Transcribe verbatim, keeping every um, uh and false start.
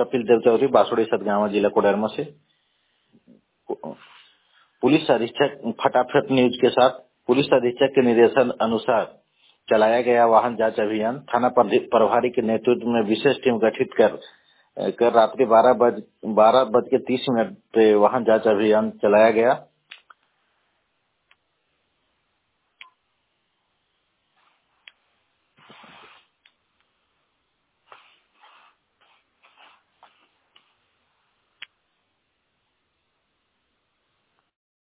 कपिल देव चौधरी, बासुड़ी सतगावा, जिला कोडरमा से। पुलिस अधीक्षक फटाफट न्यूज के साथ। पुलिस अधीक्षक के निर्देशन अनुसार चलाया गया वाहन जांच अभियान। थाना प्रभारी के नेतृत्व में विशेष टीम गठित कर कर रात्रि बारह बज बारह बज के तीस मिनट पे वाहन जांच अभियान चलाया गया।